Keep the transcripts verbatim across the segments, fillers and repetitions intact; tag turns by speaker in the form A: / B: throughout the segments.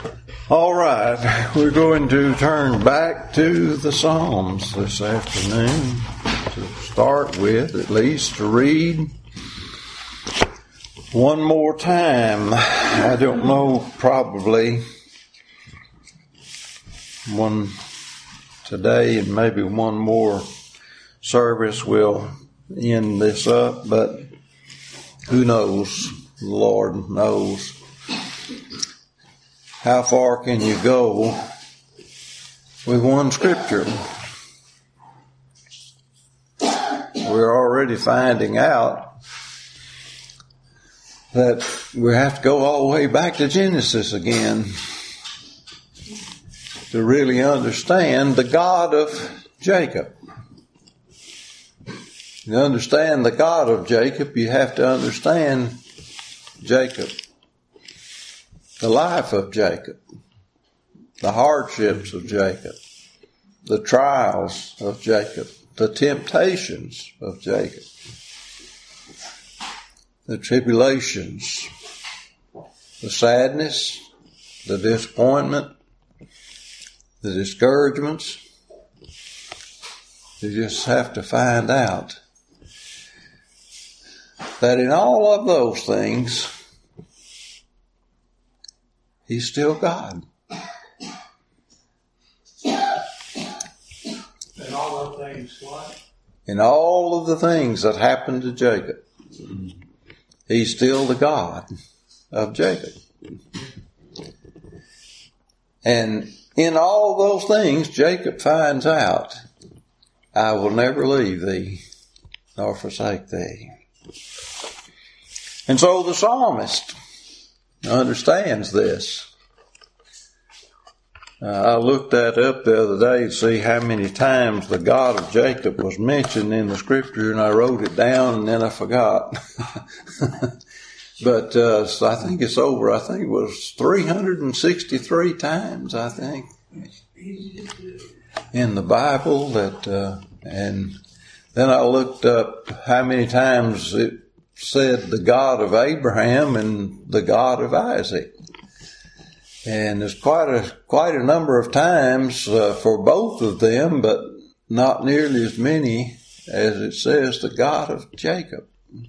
A: All right, we're going to turn back to the Psalms this afternoon to start with, at least to read one more time. I don't know, probably one today and maybe one more service will end this up, but who knows? The Lord knows. How far can you go with one scripture? We're already finding out that we have to go all the way back to Genesis again to really understand the God of Jacob. To understand the God of Jacob, you have to understand Jacob. The life of Jacob, the hardships of Jacob, the trials of Jacob, the temptations of Jacob, the tribulations, the sadness, the disappointment, the discouragements. You just have to find out that in all of those things, He's still God.
B: In all of things, what?
A: In all of the things that happened to Jacob, He's still the God of Jacob. And in all those things, Jacob finds out, I will never leave thee nor forsake thee. And so the psalmist understands this. Uh, I looked that up the other day to see how many times the God of Jacob was mentioned in the scripture, and I wrote it down and then I forgot. But uh, so I think it's over, I think it was three hundred sixty-three times, I think, in the Bible. That uh, and then I looked up how many times it said the God of Abraham and the God of Isaac. And there's quite a quite a number of times uh, for both of them, but not nearly as many as it says the God of Jacob.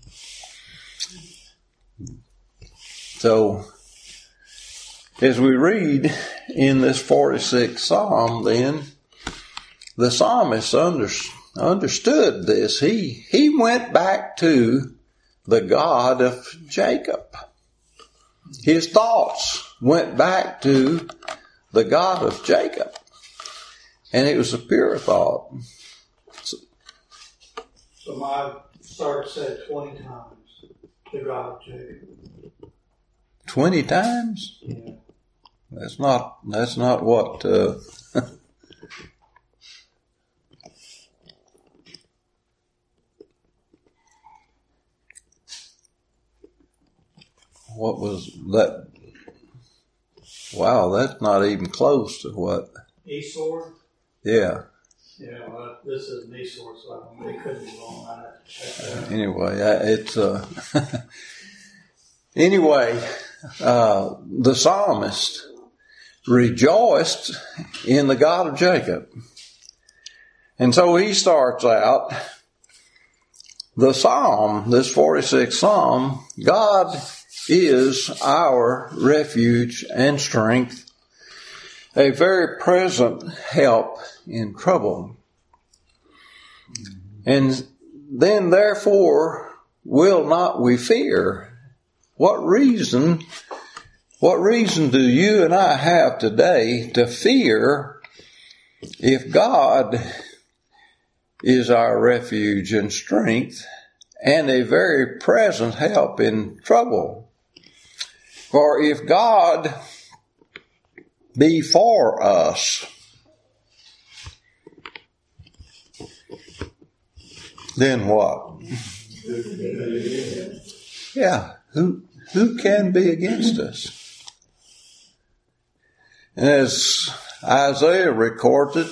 A: So, as we read in this forty-sixth Psalm, then, the psalmist under, understood this. He, he went back to the God of Jacob. His thoughts went back to the God of Jacob. And it was a pure thought.
B: So, so my start said twenty times, the God of Jacob.
A: Twenty times?
B: Yeah.
A: That's not, that's not what, uh, what was that? Wow, that's not even close to what.
B: Esor?
A: Yeah.
B: Yeah, well, this is an Esor, so I don't, it could be wrong. I have to check that out.
A: Anyway, it's, uh, anyway, uh, the psalmist rejoiced in the God of Jacob. And so he starts out the psalm, this forty-sixth Psalm, God is our refuge and strength, a very present help in trouble. And then therefore will not we fear. What reason, what reason do you and I have today to fear if God is our refuge and strength and a very present help in trouble? For if God be for us, then what? Yeah, who who can be against us? And as Isaiah recorded,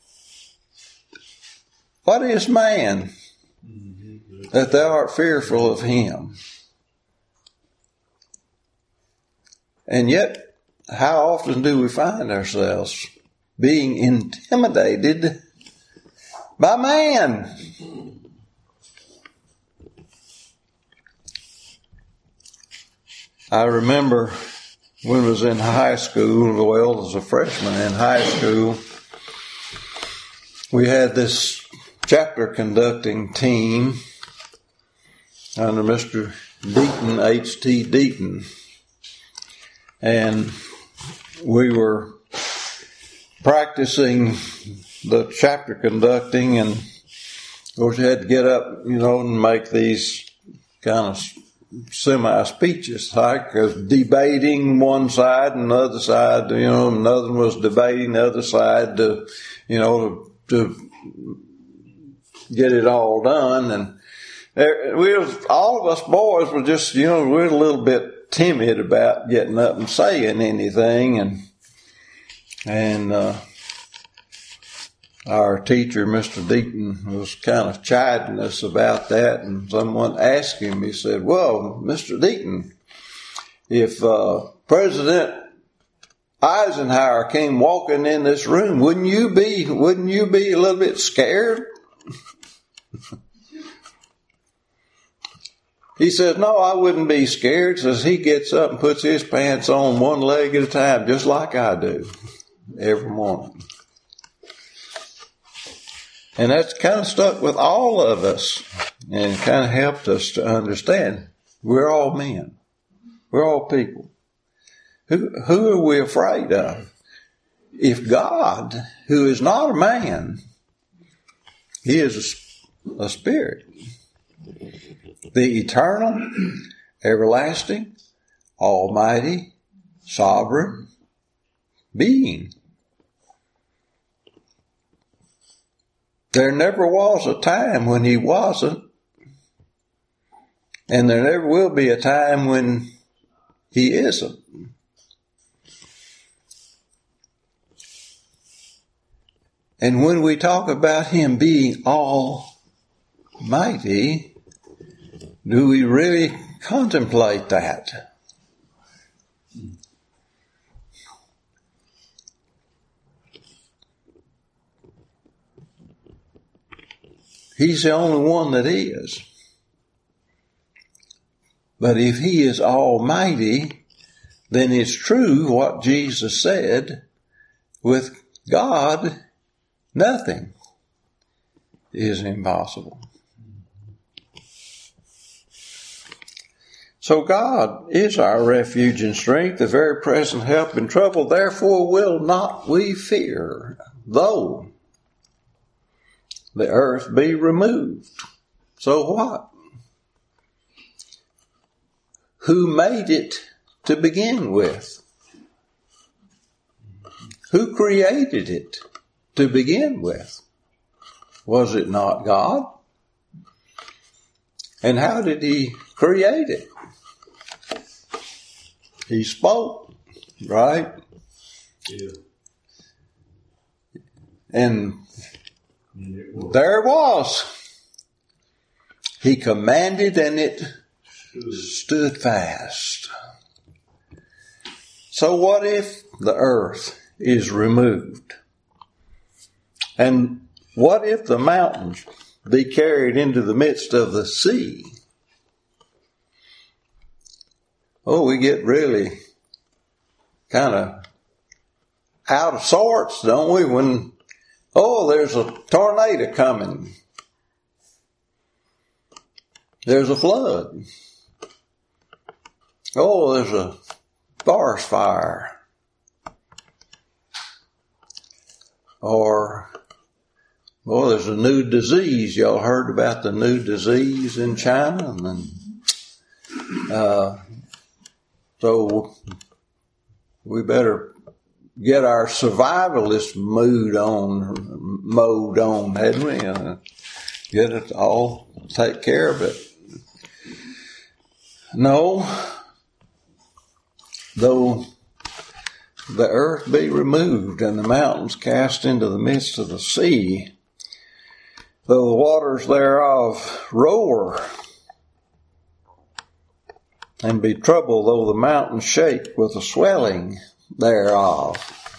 A: what is man that thou art fearful of him? And yet how often do we find ourselves being intimidated by man? I remember when I was in high school, well, as a freshman in high school, we had this chapter conducting team under Mister Deaton, H T Deaton. And we were practicing the chapter conducting, and of course you had to get up, you know, and make these kind of semi-speeches, like uh, debating one side and the other side, you know, another one was debating the other side to, you know, to, to get it all done. And there, we was, all of us boys were just, you know, we were a little bit timid about getting up and saying anything, and and uh, our teacher, Mister Deaton, was kind of chiding us about that, and someone asked him, he said, well, Mister Deaton, if uh, President Eisenhower came walking in this room, wouldn't you be, wouldn't you be a little bit scared? He says, no, I wouldn't be scared. Says he gets up and puts his pants on one leg at a time, just like I do every morning. And that's kind of stuck with all of us and kind of helped us to understand we're all men. We're all people. Who, who are we afraid of? If God, who is not a man, he is a, a spirit, the eternal, everlasting, almighty, sovereign being. There never was a time when he wasn't, and there never will be a time when he isn't. And when we talk about him being almighty, do we really contemplate that? He's the only one that is. But if he is almighty, then it's true what Jesus said, with God, nothing is impossible. So God is our refuge and strength, the very present help in trouble. Therefore will not we fear, though the earth be removed. So what? Who made it to begin with? Who created it to begin with? Was it not God? And how did he create it? He spoke, right?
C: Yeah.
A: And there it was. He commanded and it stood. stood fast. So what if the earth is removed? And what if the mountains be carried into the midst of the sea? Oh, we get really kind of out of sorts, don't we? When, oh, there's a tornado coming. There's a flood. Oh, there's a forest fire. Or, oh, there's a new disease. Y'all heard about the new disease in China? And uh, so we better get our survivalist mood on, mode on, hadn't we? Uh, get it all, take care of it. No, though the earth be removed and the mountains cast into the midst of the sea, though the waters thereof roar and be troubled, though the mountains shake with the swelling thereof.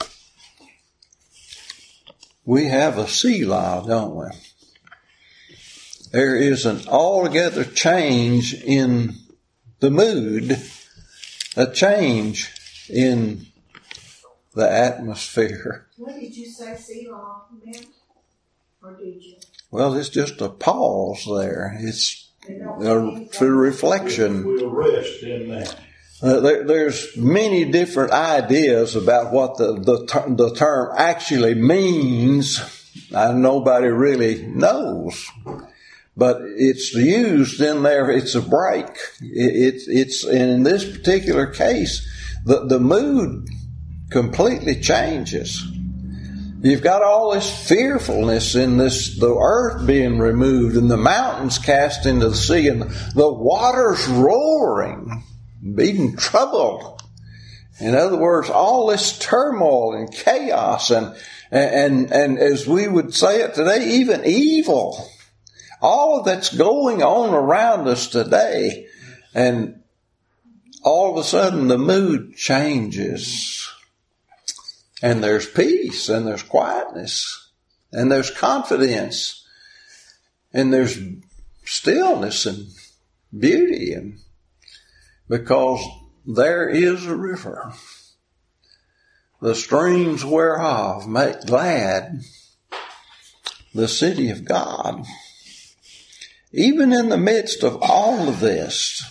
A: We have a Selah, don't we? There is an altogether change in the mood, a change in the atmosphere.
C: What did you say Selah meant? Or did you?
A: Well, it's just a pause there. It's a, a reflection.
D: We'll rest in that.
A: Uh, there, there's many different ideas about what the, the, ter- the term actually means. And nobody really knows. But it's used in there, it's a break. It, it, it's, in this particular case, the, the mood completely changes. You've got all this fearfulness in this, the earth being removed and the mountains cast into the sea and the waters roaring, being troubled. In other words, all this turmoil and chaos and, and, and as we would say it today, even evil. All that's going on around us today. And all of a sudden the mood changes. And there's peace, and there's quietness, and there's confidence, and there's stillness and beauty, and because there is a river, the streams whereof make glad the city of God. Even in the midst of all of this,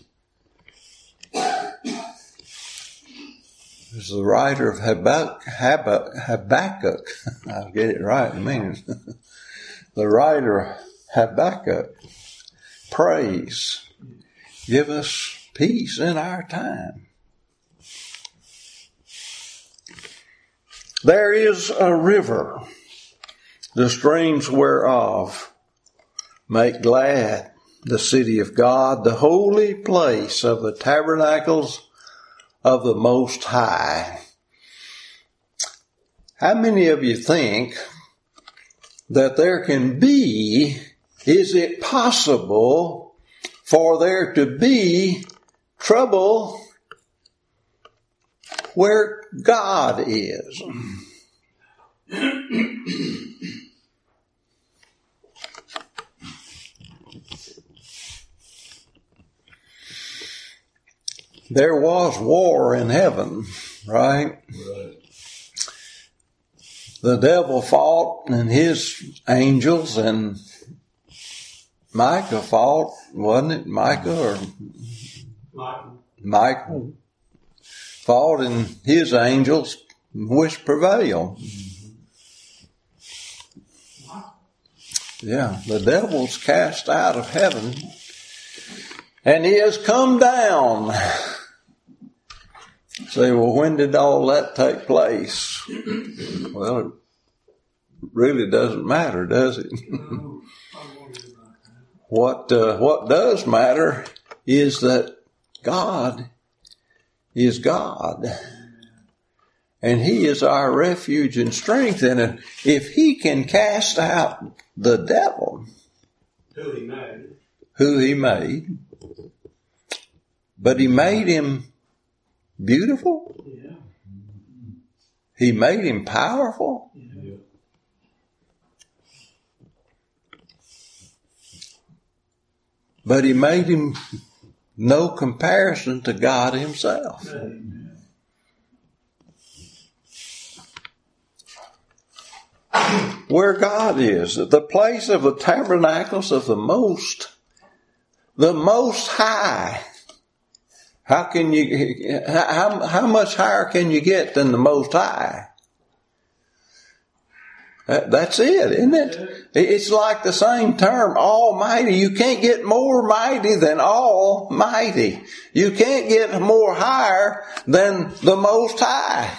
A: there's the writer of Habakkuk, Habakkuk, I'll get it right in a minute. The writer of Habakkuk prays, give us peace in our time. There is a river, the streams whereof make glad the city of God, the holy place of the tabernacles of the Most High. How many of you think that there can be, is it possible for there to be trouble where God is? There was war in heaven, right?
D: Right.
A: The devil fought and his angels, and Micah fought, wasn't it? Micah or
B: Michael.
A: Michael fought and his angels, which prevailed. Yeah, the devil's cast out of heaven, and he has come down. Say, well, when did all that take place? Well, it really doesn't matter, does it? What uh, what does matter is that God is God. And He is our refuge and strength. And if He can cast out the devil,
B: Who he made.
A: who He made, but He made him beautiful.
B: Yeah.
A: He made him powerful.
B: Yeah.
A: But He made him no comparison to God Himself.
B: Amen.
A: Where God is, the place of the tabernacles of the Most, the Most High. How can you, how, how much higher can you get than the Most High? That, that's it, isn't it? It's like the same term, Almighty. You can't get more mighty than Almighty. You can't get more higher than the Most High.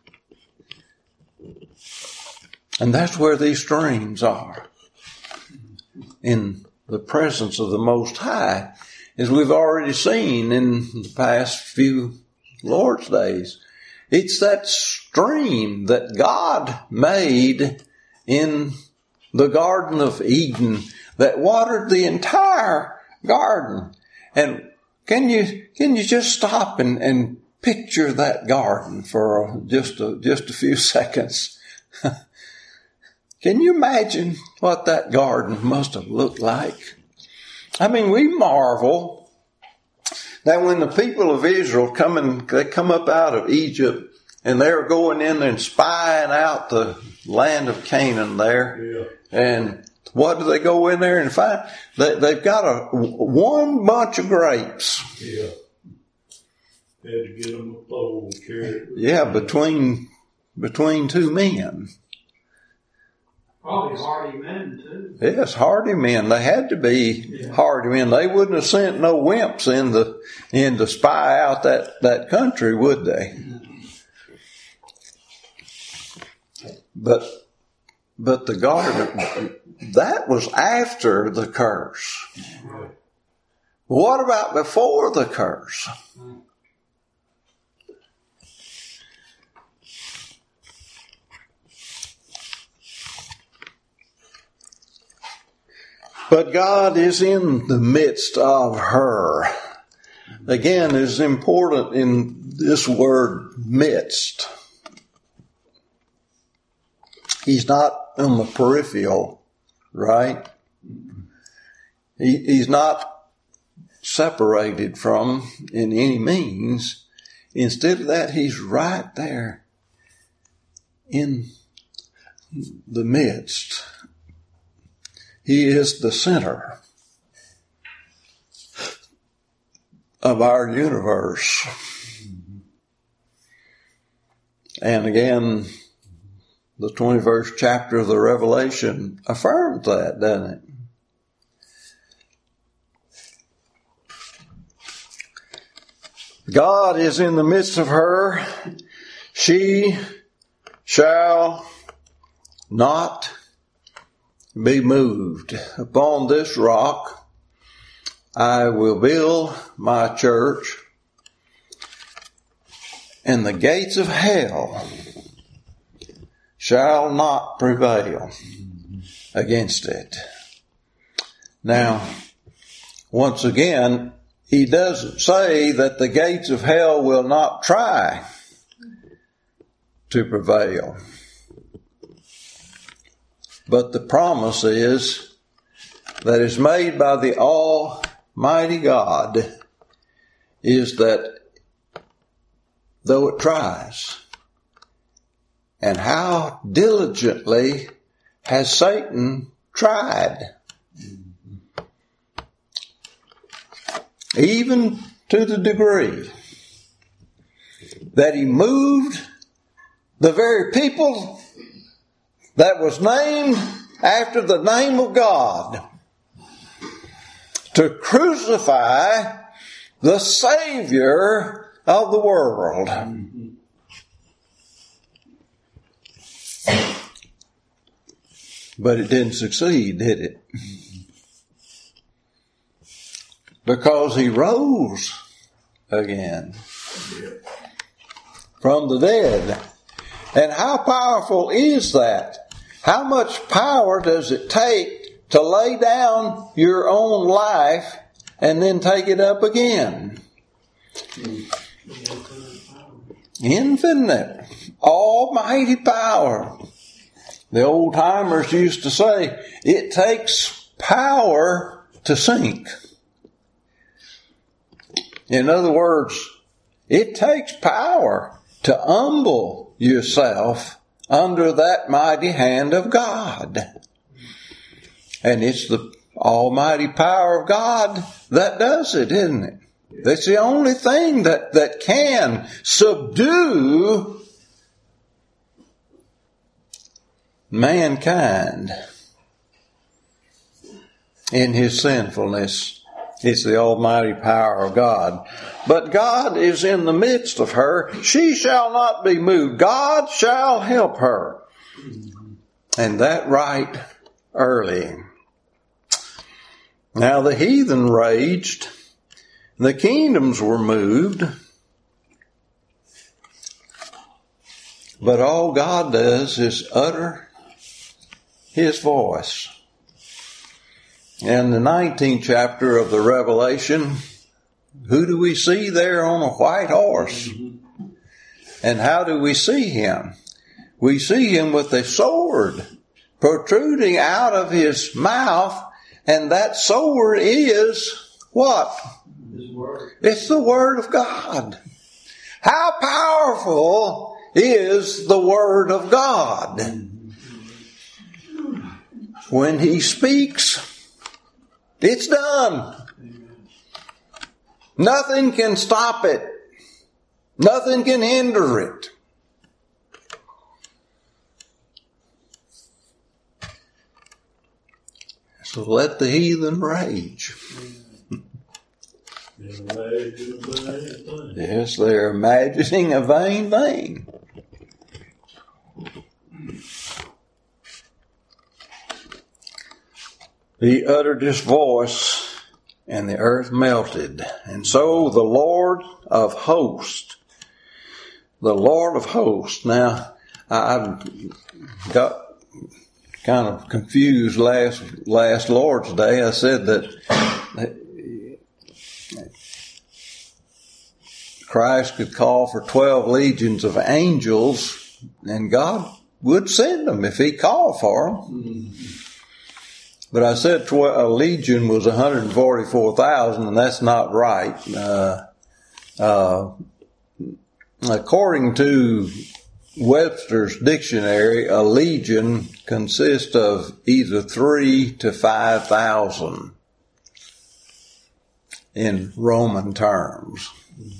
A: And that's where these streams are. In the presence of the Most High. As we've already seen in the past few Lord's days. It's that stream that God made in the Garden of Eden that watered the entire garden. And can you, can you just stop and, and picture that garden for just a, just a few seconds. Can you imagine what that garden must have looked like? I mean, we marvel that when the people of Israel come and they come up out of Egypt and they're going in and spying out the land of Canaan there, yeah. And what do they go in there and find? They, they've got a one bunch of grapes.
D: Yeah. Had to get them a pole, carry it.
A: Yeah, between between two men.
B: Probably hardy men too.
A: Yes, hardy men. They had to be yeah. hardy men. They wouldn't have sent no wimps in the in to spy out that, that country, would they? But but the garden, that was after the curse. What about before the curse? But God is in the midst of her. Again, it's important in this word midst. He's not on the peripheral, right? He, he's not separated from in any means. Instead of that, he's right there in the midst. He is the center of our universe. And again, the twenty-first chapter of the Revelation affirms that, doesn't it? God is in the midst of her. She shall not be moved. Upon this rock I will build my church, and the gates of hell shall not prevail against it. Now, once again, he doesn't say that the gates of hell will not try to prevail. But the promise is that is made by the Almighty God is that though it tries, and how diligently has Satan tried, even to the degree that he moved the very people that was named after the name of God to crucify the Savior of the world. But it didn't succeed, did it? Because he rose again from the dead. And how powerful is that? How much power does it take to lay down your own life and then take it up again? Infinite, almighty power. The old timers used to say, it takes power to sink. In other words, it takes power to humble yourself under that mighty hand of God. And it's the almighty power of God that does it, isn't it? That's the only thing that, that can subdue mankind in his sinfulness. It's the almighty power of God. But God is in the midst of her. She shall not be moved. God shall help her. And that right early. Now the heathen raged. The kingdoms were moved. But all God does is utter his voice. In the nineteenth chapter of the Revelation, who do we see there on a white horse? And how do we see him? We see him with a sword protruding out of his mouth, and that sword is what?
B: His word.
A: It's the Word of God. How powerful is the Word of God? When he speaks, it's done. Nothing can stop it. Nothing can hinder it. So let the heathen rage. Yes, they're imagining a vain thing. He uttered his voice, and the earth melted. And so the Lord of hosts, the Lord of hosts. Now, I got kind of confused last last Lord's Day. I said that Christ could call for twelve legions of angels, and God would send them if he called for them. Mm-hmm. But I said a legion was one hundred forty-four thousand, and that's not right. Uh, uh, according to Webster's dictionary, a legion consists of either three to five thousand in Roman terms.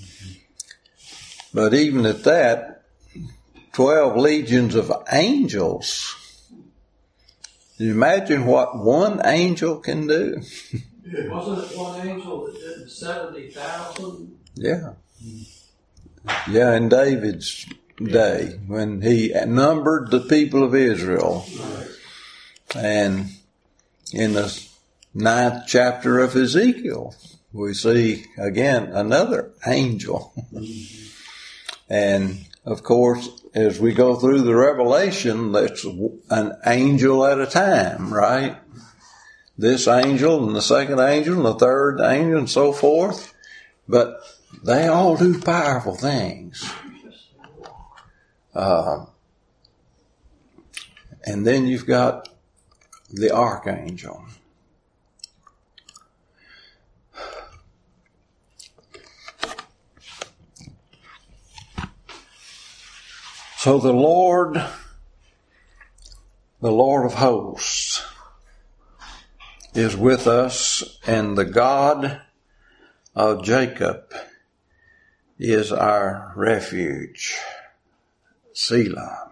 A: But even at that, twelve legions of angels. Can you imagine what one angel can do?
B: Wasn't it one angel that did seventy thousand?
A: Yeah. Yeah, in David's day, when he numbered the people of Israel. And in the ninth chapter of Ezekiel, we see, again, another angel. And, of course, as we go through the Revelation, that's an angel at a time, right? This angel and the second angel and the third angel and so forth. But they all do powerful things. Uh, and then you've got the archangel. So the Lord, the Lord of hosts, is with us, and the God of Jacob is our refuge. Selah.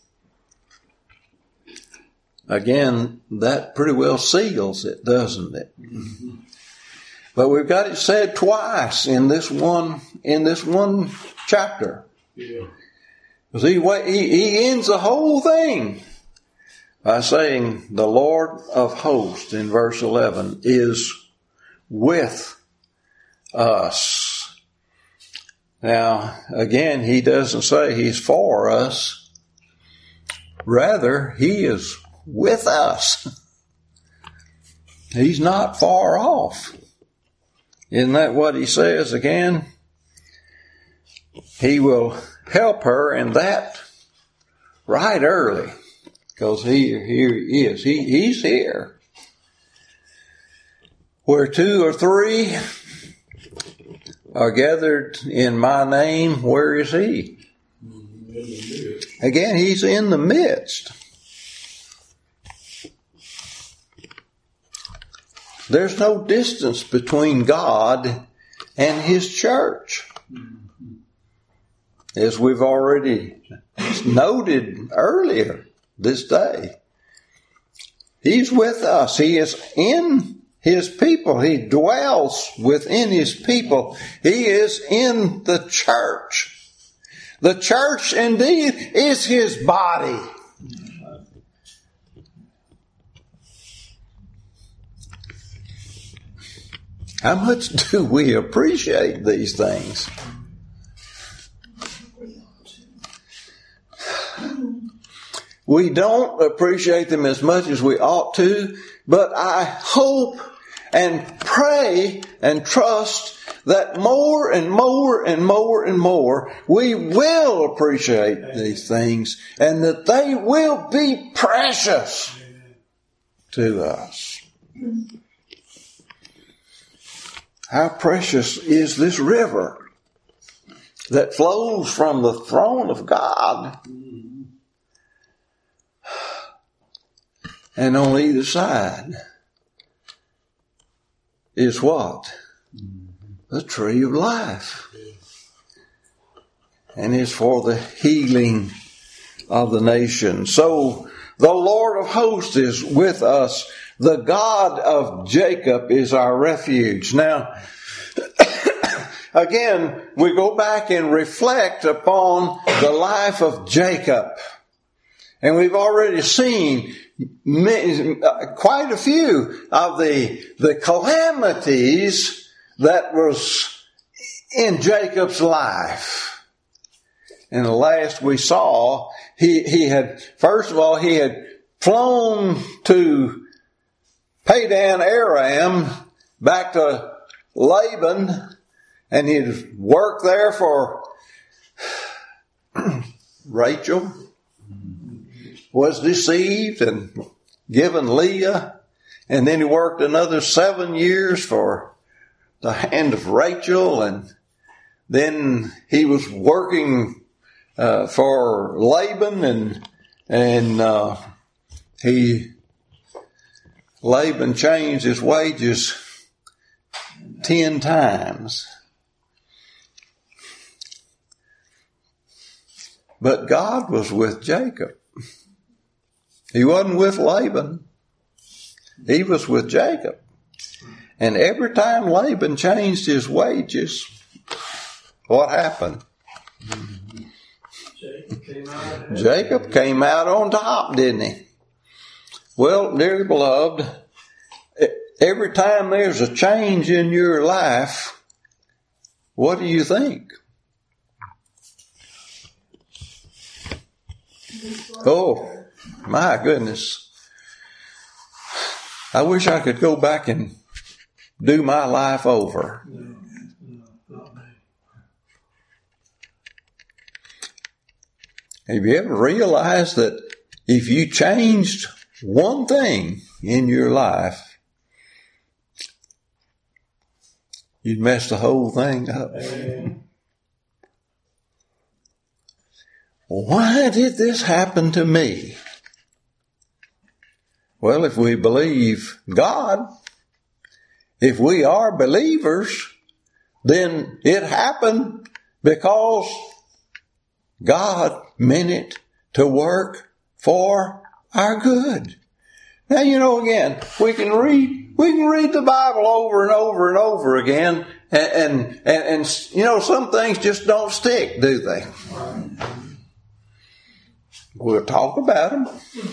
A: Again, that pretty well seals it, doesn't it? Mm-hmm. But we've got it said twice in this one in this one chapter. Yeah. Because he, he, he ends the whole thing by saying the Lord of hosts in verse eleven is with us. Now, again, he doesn't say he's for us. Rather, he is with us. He's not far off. Isn't that what he says again? He will help her, and that right early, because he here he is. He he's here. Where two or three are gathered in my name, where is he? Again, he's in the midst. There's no distance between God and his church. As we've already noted earlier this day. He's with us. He is in his people. He dwells within his people. He is in the church. The church indeed is his body. How much do we appreciate these things? We don't appreciate them as much as we ought to, but I hope and pray and trust that more and more and more and more we will appreciate these things and that they will be precious to us. How precious is this river that flows from the throne of God? And on either side is what? The tree of life. And is for the healing of the nation. So the Lord of hosts is with us. The God of Jacob is our refuge. Now, again, we go back and reflect upon the life of Jacob. And we've already seen quite a few of the, the calamities that was in Jacob's life. And the last we saw, he, he had, first of all, he had flown to Padan Aram back to Laban, and he'd worked there for Rachel, was deceived and given Leah, and then he worked another seven years for the hand of Rachel, and then he was working uh, for Laban, and and uh, he Laban changed his wages ten times. But God was with Jacob. He wasn't with Laban. He was with Jacob. And every time Laban changed his wages, what happened?
B: Jacob came out,
A: Jacob came out on top, didn't he? Well, dearly beloved, every time there's a change in your life, what do you think? Oh, my goodness. I wish I could go back and do my life over.
B: No, no, not me.
A: Have you ever realized that if you changed one thing in your life, you'd mess the whole thing up?
B: Amen.
A: Why did this happen to me? Well, if we believe God, if we are believers, then it happened because God meant it to work for our good. Now, you know, again, we can read, we can read the Bible over and over and over again, and, and, and, and you know, some things just don't stick, do they? We'll talk about them.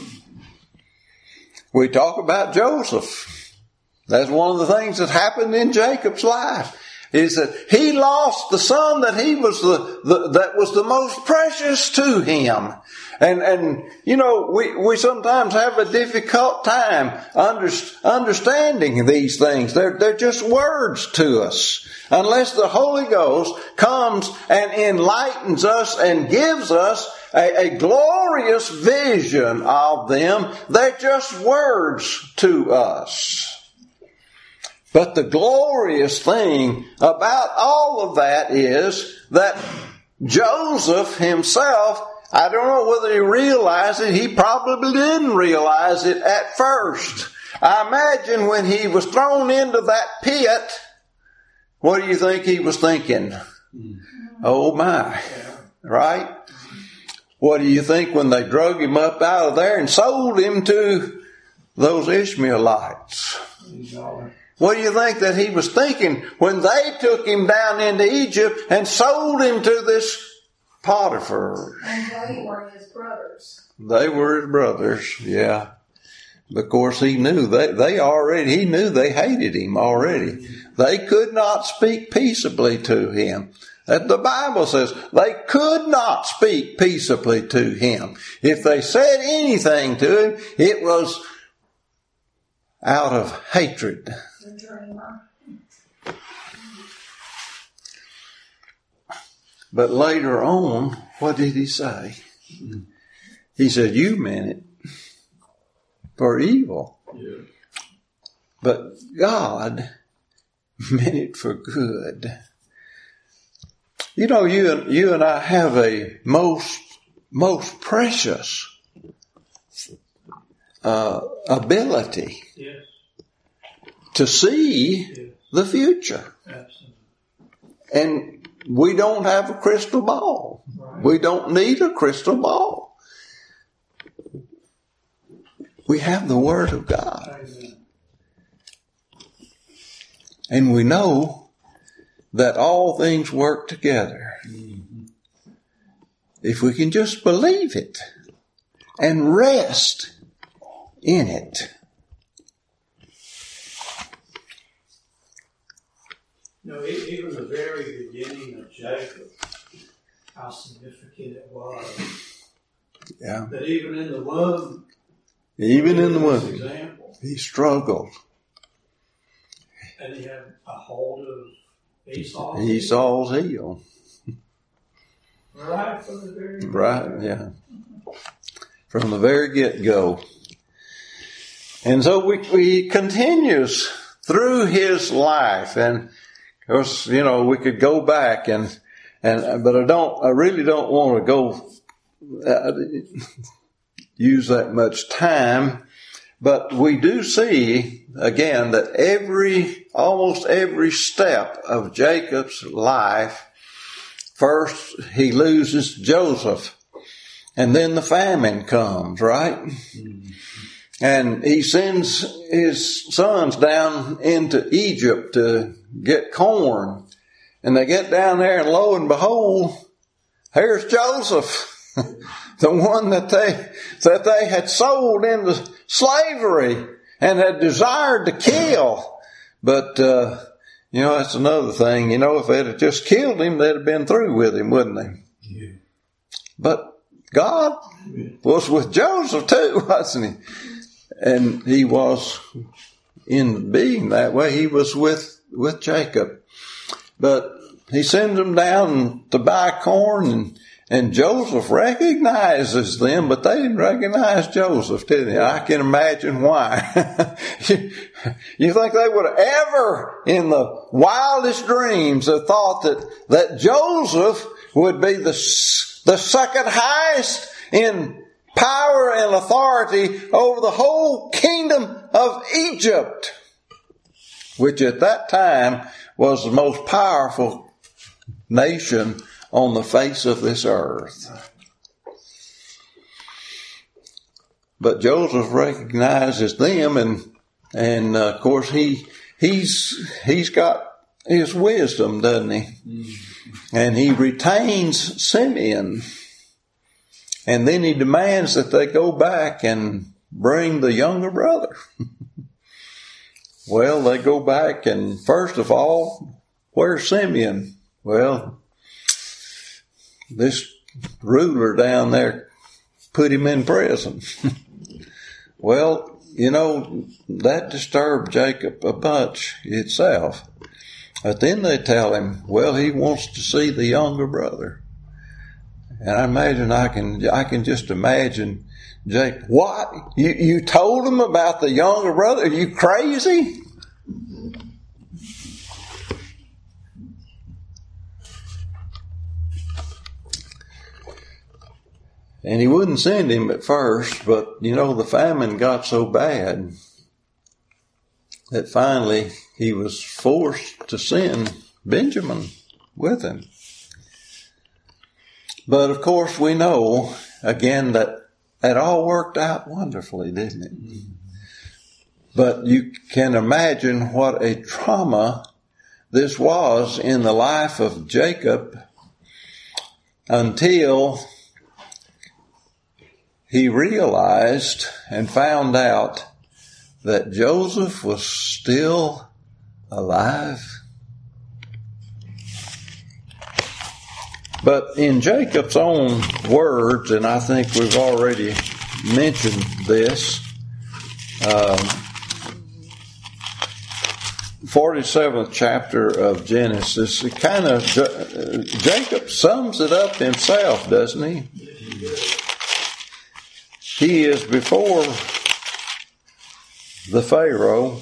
A: We talk about Joseph. That's one of the things that happened in Jacob's life. Is that he lost the son that he was the, the that was the most precious to him. And, and, you know, we, we sometimes have a difficult time under, understanding these things. They're, they're just words to us. Unless the Holy Ghost comes and enlightens us and gives us a, a glorious vision of them, they're just words to us. But the glorious thing about all of that is that Joseph himself, I don't know whether he realized it. He probably didn't realize it at first. I imagine when he was thrown into that pit, what do you think he was thinking? Oh my, right? What do you think when they drug him up out of there and sold him to those Ishmaelites? What do you think that he was thinking when they took him down into Egypt and sold him to this Potiphar?
C: And they were his brothers.
A: They were his brothers, yeah. Of course, he knew they, they already, he knew they hated him already. They could not speak peaceably to him. That the Bible says they could not speak peaceably to him. If they said anything to him, it was out of hatred.
C: The dreamer.
A: But later on, what did he say? He said, you meant it for evil.
D: Yeah.
A: But God meant it for good. You know, you and, you and I have a most, most precious uh, ability
B: Yes.
A: to see
B: Yes.
A: the future.
B: Absolutely.
A: And we don't have a crystal ball.
B: Right.
A: We don't need a crystal ball. We have the Word of God.
B: Amen.
A: And we know that all things work together. Mm-hmm. If we can just believe it and rest in it.
B: You know, e- even the very beginning of Jacob, how significant it was.
A: Yeah.
B: That even in the womb,
A: Even in the
B: this
A: womb,
B: example,
A: he struggled.
B: and he had a hold of Esau.
A: Esau's heel.
B: Right from the very
A: Right, yeah. From the very get-go. And so we, we continues through his life. And of course, you know, we could go back and, and, but I don't, I really don't want to go, uh, use that much time. But we do see, again, that every, almost every step of Jacob's life, first he loses Joseph, and then the famine comes, right? Mm-hmm. And he sends his sons down into Egypt to get corn, and they get down there, and lo and behold, here's Joseph. The one that they, that they had sold into slavery and had desired to kill. But, uh, you know, that's another thing. You know, if they'd have just killed him, they'd have been through with him, wouldn't they? Yeah. But God was with Joseph too, wasn't he? And he was, in being that way, he was with, with Jacob. But he sends them down to buy corn, and And Joseph recognizes them, but they didn't recognize Joseph, did they? I can imagine why. You think they would have ever, in the wildest dreams, have thought that, that Joseph would be the, the second highest in power and authority over the whole kingdom of Egypt, which at that time was the most powerful nation on the face of this earth. But Joseph recognizes them, and and uh, of course he he's he's got his wisdom, doesn't he? Mm-hmm. And he retains Simeon, and then he demands that they go back and bring the younger brother. Well, they go back, and first of all, where's Simeon? Well, this ruler down there put him in prison. Well, you know, that disturbed Jacob a bunch itself. But then they tell him, well, he wants to see the younger brother. And I imagine I can, I can just imagine Jacob, what? You, you told him about the younger brother? Are you crazy? And he wouldn't send him at first, but, you know, the famine got so bad that finally he was forced to send Benjamin with him. But, of course, we know, again, that it all worked out wonderfully, didn't it? Mm-hmm. But you can imagine what a trauma this was in the life of Jacob until he realized and found out that Joseph was still alive. But in Jacob's own words, and I think we've already mentioned this, um, forty-seventh chapter of Genesis, it kind of, Jacob sums it up himself, doesn't he? He is before the Pharaoh.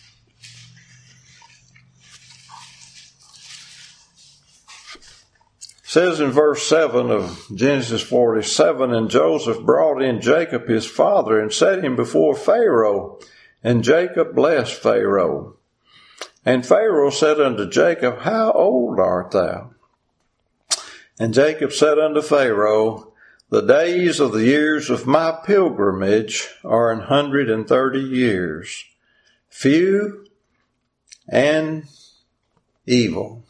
A: It says in verse seven of Genesis forty-seven, and Joseph brought in Jacob his father and set him before Pharaoh, and Jacob blessed Pharaoh. And Pharaoh said unto Jacob, how old art thou? And Jacob said unto Pharaoh, the days of the years of my pilgrimage are an hundred and thirty years, few and evil.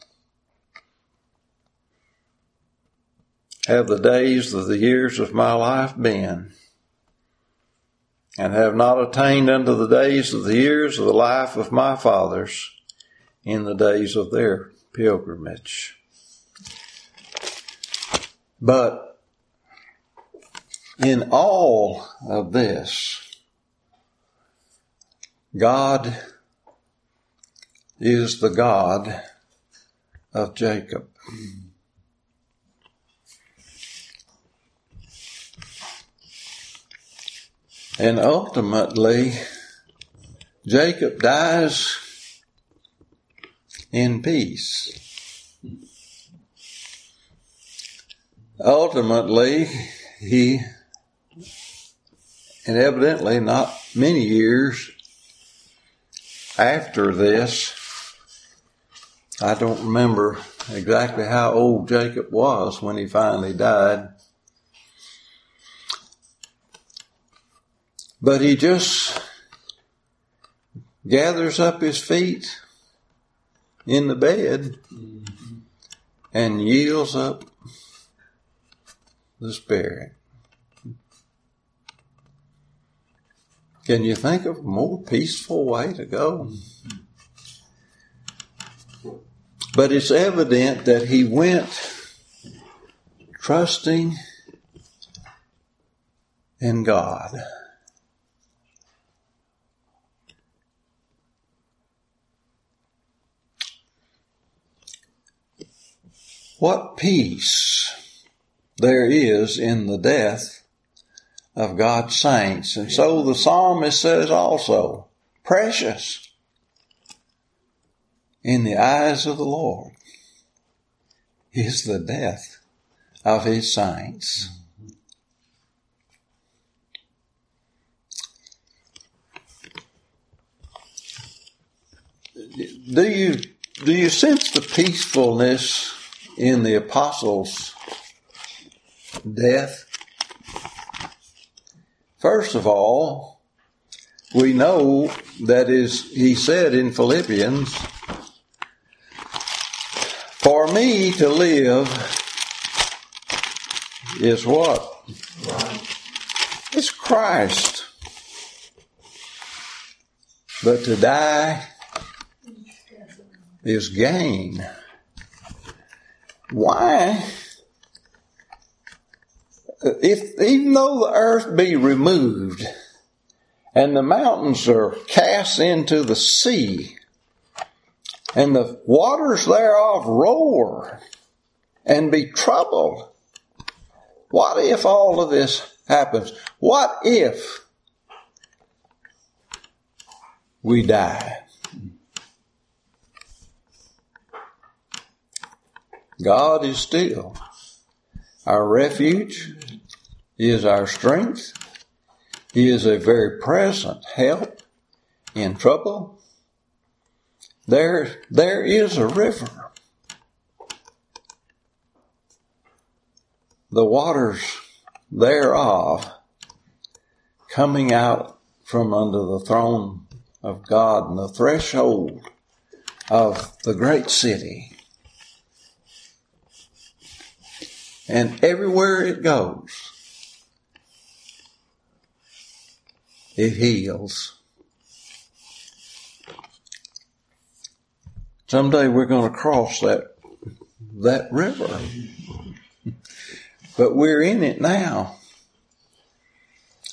A: Have the days of the years of my life been, and have not attained unto the days of the years of the life of my fathers in the days of their pilgrimage. But in all of this, God is the God of Jacob. And ultimately, Jacob dies in peace. Ultimately, he, and evidently not many years after this, I don't remember exactly how old Jacob was when he finally died, but he just gathers up his feet in the bed and yields up the spirit. Can you think of a more peaceful way to go? But it's evident that he went trusting in God. What peace there is in the death of God's saints. And so the psalmist says also, precious in the eyes of the Lord is the death of his saints. Do you, do you sense the peacefulness in the apostles' death? First of all, we know that is, he said in Philippians, for me to live is what? It's Christ. But to die is gain. Why? If, even though the earth be removed and the mountains are cast into the sea and the waters thereof roar and be troubled, what if all of this happens? What if we die? God is still our refuge. He is our strength. He is a very present help in trouble. There, there is a river. The waters thereof coming out from under the throne of God and the threshold of the great city. And everywhere it goes, it heals. Someday we're going to cross that, that river. But we're in it now.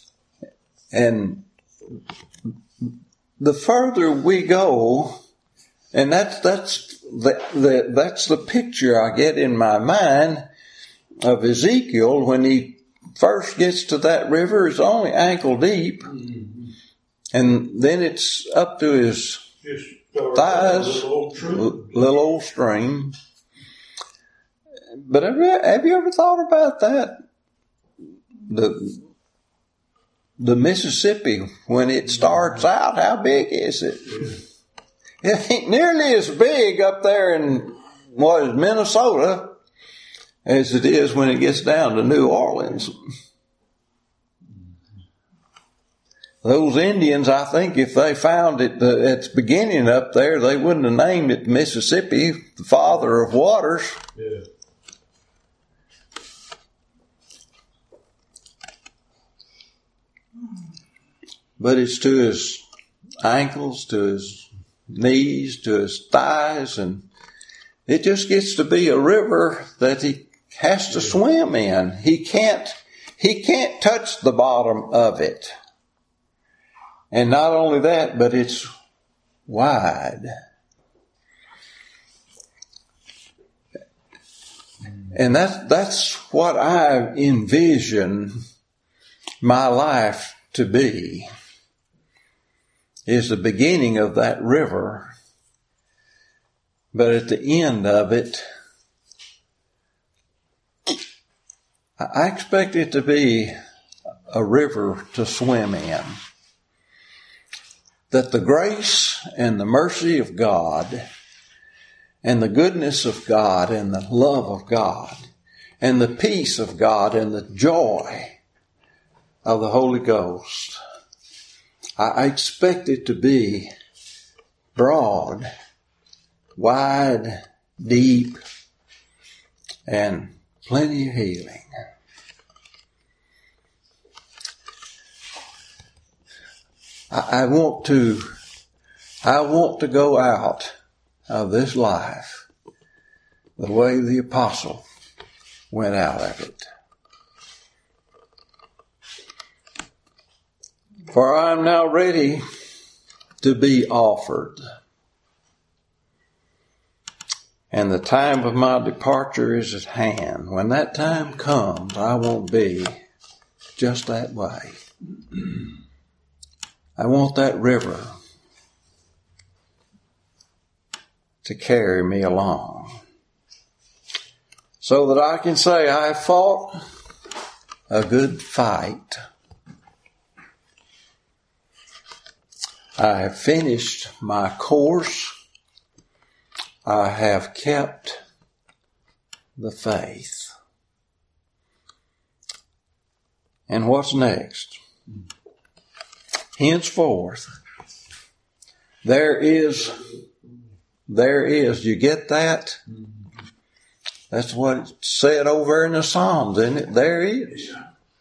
A: And the further we go, And that's, that's the, the, that's the picture I get in my mind of Ezekiel when he first gets to that river. It's only ankle deep. Mm-hmm. And then it's up to his thighs, little old, little old stream. But have you, have you ever thought about that? The, the Mississippi, when it starts out, how big is it? It ain't nearly as big up there in, what is Minnesota, as it is when it gets down to New Orleans. Those Indians, I think if they found it uh, at the beginning up there, they wouldn't have named it Mississippi, the father of waters. Yeah. But it's to his ankles, to his knees, to his thighs, and it just gets to be a river that he has to swim in. He can't, he can't touch the bottom of it. And not only that, but it's wide. And that's, that's what I envision my life to be, is the beginning of that river. But at the end of it, I expect it to be a river to swim in. That the grace and the mercy of God and the goodness of God and the love of God and the peace of God and the joy of the Holy Ghost, I expect it to be broad, wide, deep, and plenty of healing. I want to, I want to go out of this life the way the apostle went out of it. For I am now ready to be offered, and the time of my departure is at hand. When that time comes, I won't be just that way. I want that river to carry me along so that I can say I fought a good fight. I have finished my course. I have kept the faith. And what's next? Henceforth, there is, there is, you get that? That's what it said over in the Psalms, isn't it? There is.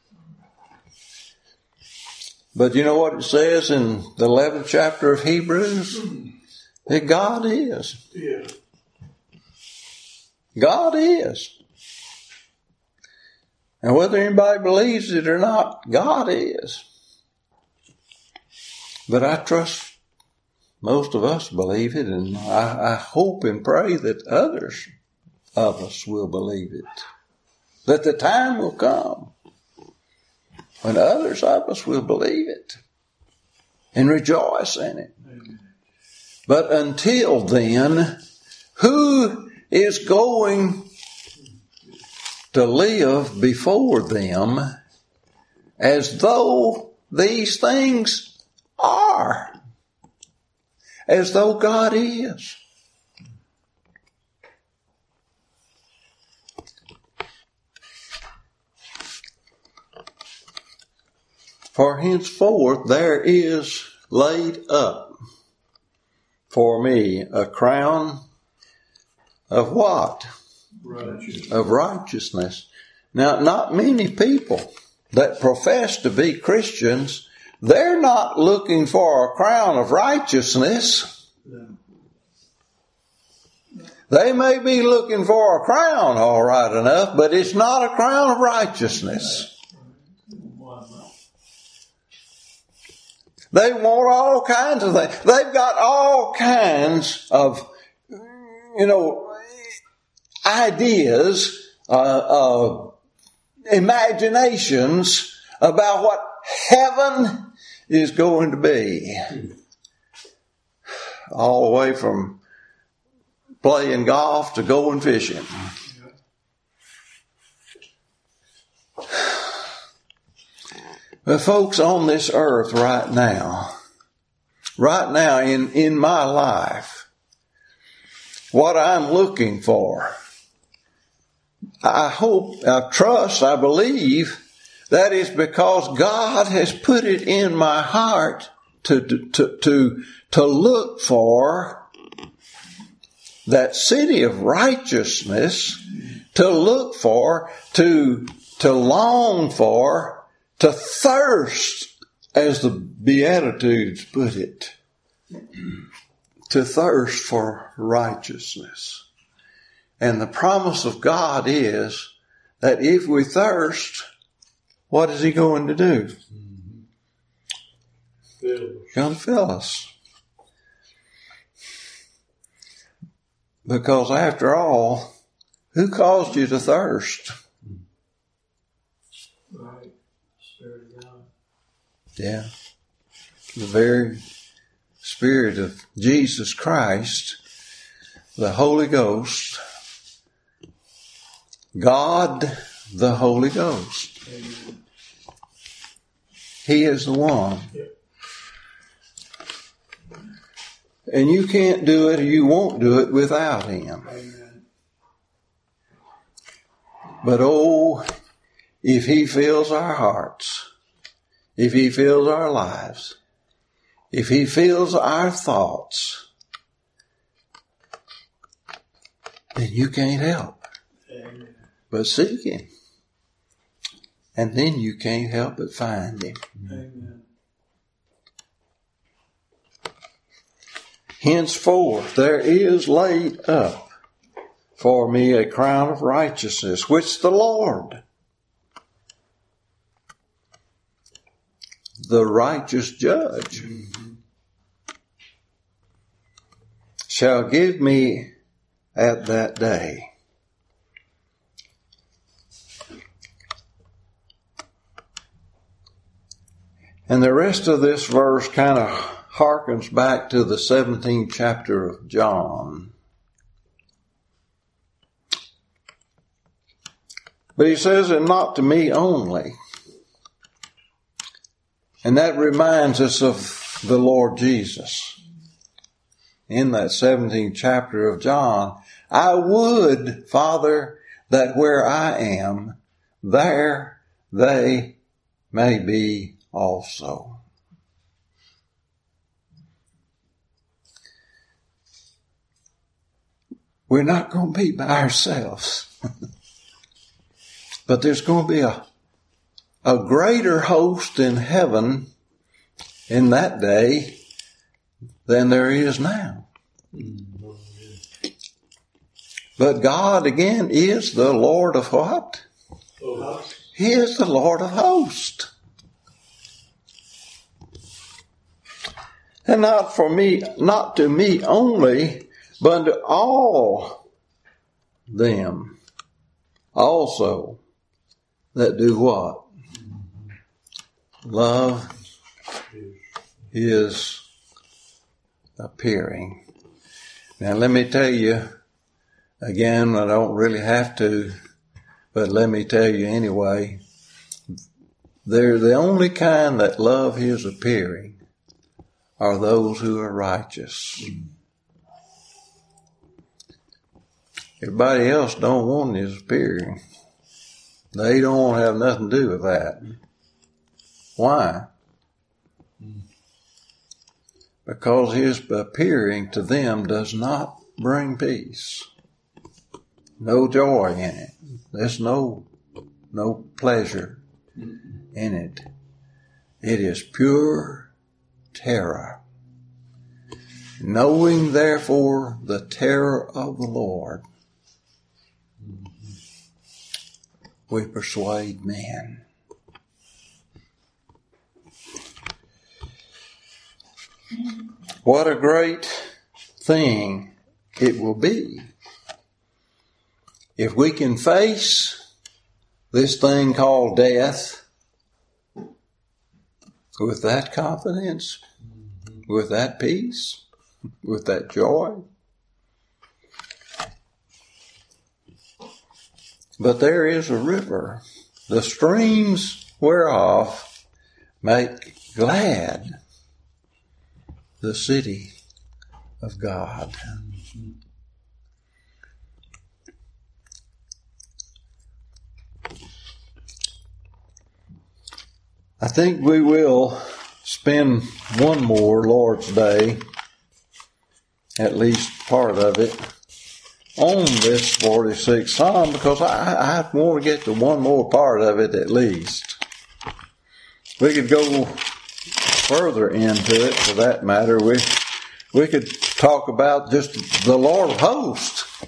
A: But you know what it says in the eleventh chapter of Hebrews? That God is.
D: Yeah.
A: God is. And whether anybody believes it or not, God is. But I trust most of us believe it, and I, I hope and pray that others of us will believe it. That the time will come when others of us will believe it and rejoice in it. Amen. But until then, who is going to live before them as though these things are, as though God is? For henceforth there is laid up for me a crown of what?
D: Righteousness.
A: Of righteousness. Now, not many people that profess to be Christians, they're not looking for a crown of righteousness.
B: No.
A: They may be looking for a crown, all right enough, but it's not a crown of righteousness. They want all kinds of things. They've got all kinds of, you know, ideas, uh, uh, imaginations about what heaven is going to be. All the way from playing golf to going fishing. But folks, on this earth right now, right now in, in my life, what I'm looking for, I hope, I trust, I believe, that is because God has put it in my heart to, to, to, to look for that city of righteousness, to look for, to, to long for, to thirst, as the Beatitudes put it, to thirst for righteousness. And the promise of God is that if we thirst, what is He going to do? He's going to fill us. Because after all, who caused you to thirst?
B: Right. Spirit of God.
A: Yeah. The very Spirit of Jesus Christ, the Holy Ghost, God, the Holy Ghost.
B: Amen.
A: He is the one.
B: Yep.
A: And you can't do it or you won't do it without Him.
B: Amen.
A: But oh, if He fills our hearts, if He fills our lives, if He fills our thoughts, then you can't help
B: Amen.
A: but seek Him. And then you can't help but find Him.
B: Amen.
A: Henceforth there is laid up for me a crown of righteousness, which the Lord, the righteous judge, mm-hmm. shall give me at that day. And the rest of this verse kind of harkens back to the seventeenth chapter of John. But he says, and not to me only. And that reminds us of the Lord Jesus. In that seventeenth chapter of John, I would, Father, that where I am, there they may be also. We're not going to be by ourselves. But there's going to be a, a greater host in heaven in that day than there is now. But God, again, is the Lord of what?
B: Oh.
A: He is the Lord of hosts. And not for me, not to me only, but to all them also that do what? Love His appearing. Now let me tell you, again, I don't really have to, but let me tell you anyway, they're the only kind that love His appearing are those who are righteous. Everybody else don't want His appearing. They don't want to have nothing to do with that. Why? Because His appearing to them does not bring peace. No joy in it. There's no, no pleasure in it. It is pure terror. Knowing therefore the terror of the Lord, we persuade men. What a great thing it will be if we can face this thing called death with that confidence, with that peace, with that joy. But there is a river, the streams whereof make glad the city of God. I think we will spend one more Lord's Day, at least part of it, on this forty-sixth Psalm, because I, I want to get to one more part of it at least. We could go further into it, for that matter. We we could talk about just the Lord of hosts.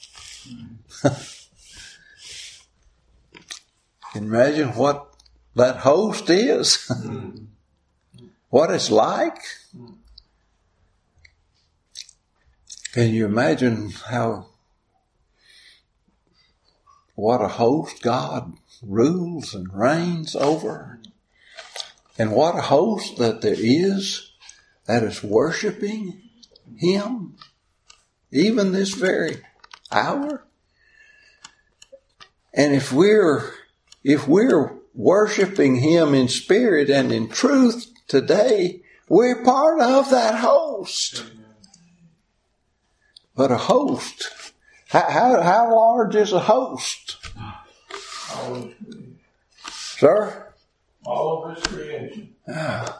A: Can you imagine what that host is? What it's like? Can you imagine how, what a host God rules and reigns over? And what a host that there is that is worshiping Him, even this very hour. And if we're, if we're worshiping Him in spirit and in truth today, we're part of that host. But a host, how, how, how large is a host?
D: All
A: Sir?
D: all of His creation.
A: Ah.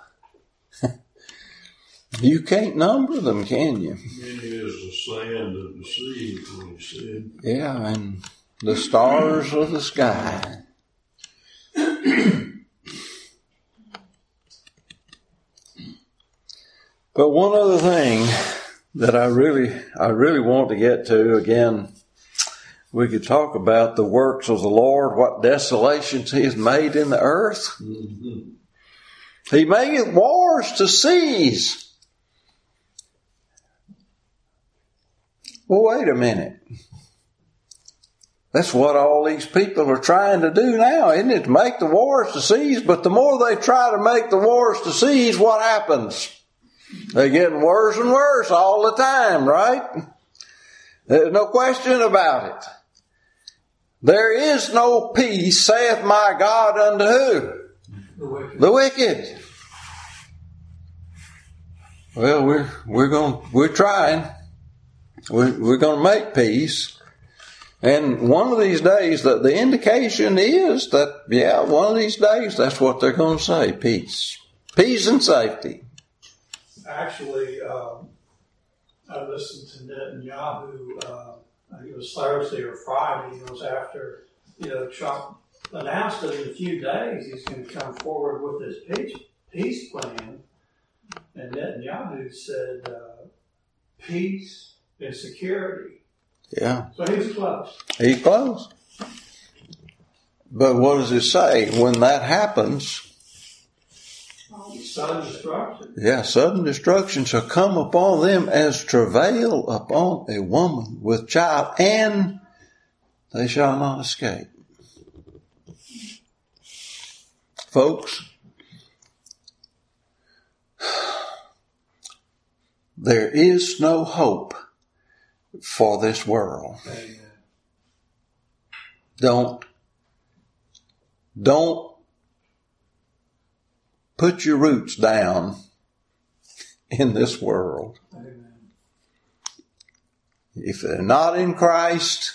A: You can't number them, can you?
D: Many is the sand of the sea, what He said.
A: Yeah, and the stars of the sky. But one other thing that I really, I really want to get to, again, we could talk about the works of the Lord, what desolations He has made in the earth.
D: Mm-hmm.
A: He maketh wars to cease. Well, wait a minute. That's what all these people are trying to do now, isn't it? To make the wars to cease. But the more they try to make the wars to cease, what happens? They're getting worse and worse all the time, right? There's no question about it. There is no peace, saith my God, unto who?
B: The wicked.
A: The wicked. Well, we're we're going we're trying. We're we're going to make peace, and one of these days, that the indication is that yeah, one of these days, that's what they're going to say: peace, peace and safety.
B: Actually, um, I listened to Netanyahu. Uh, I think it was Thursday or Friday. It was after, you know, Trump announced that in a few days he's going to come forward with his peace, peace plan. And Netanyahu said, uh, peace and security.
A: Yeah.
B: So he's close.
A: He's close. But what does it say? When that happens,
B: Sudden destruction.
A: yeah, sudden destruction shall come upon them as travail upon a woman with child, and they shall not escape. Folks, there is no hope for this world.
B: Amen.
A: Don't, don't put your roots down in this world.
B: Amen.
A: If they're not in Christ,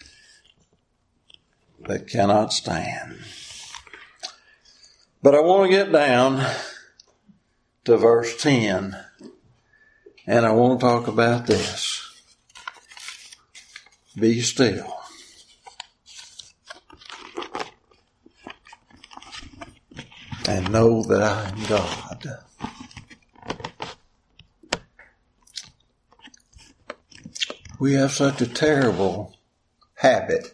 A: they cannot stand. But I want to get down to verse ten, and I want to talk about this. Be still. And know that I am God. We have such a terrible habit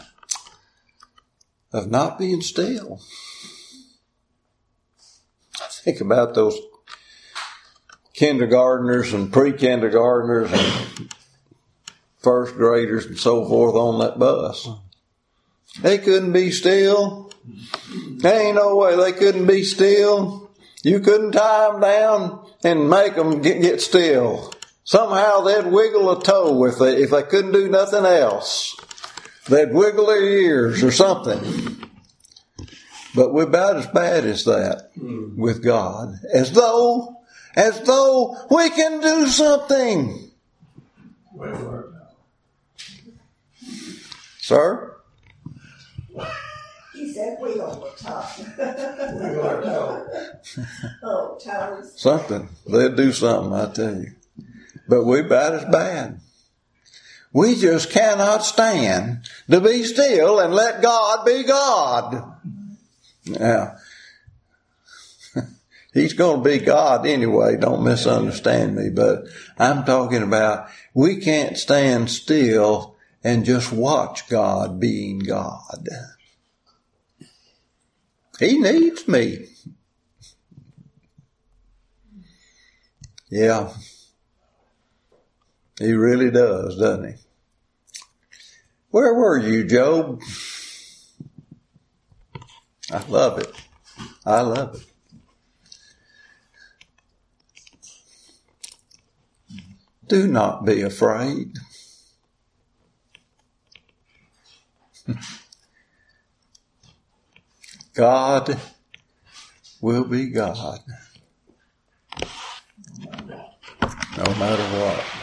A: of not being still. Think about those kindergartners and pre-kindergartners and first graders and so forth on that bus. They couldn't be still. There ain't no way they couldn't be still. You couldn't tie them down and make them get, get still. Somehow they'd wiggle a toe if they, if they couldn't do nothing else. They'd wiggle their ears or something. But we're about as bad as that mm. with God. As though, as though we can do something. Sir?
C: He said wiggle the toe.
B: Wiggle our toe.
C: Oh, toes.
A: Something. They'd do something, I tell you. But we're about as bad. We just cannot stand to be still and let God be God. Now, He's going to be God anyway, don't misunderstand me, but I'm talking about we can't stand still and just watch God being God. He needs me. Yeah. He really does, doesn't he? Where were you, Job? I love it. I love it. Do not be afraid. God will be God. No matter what.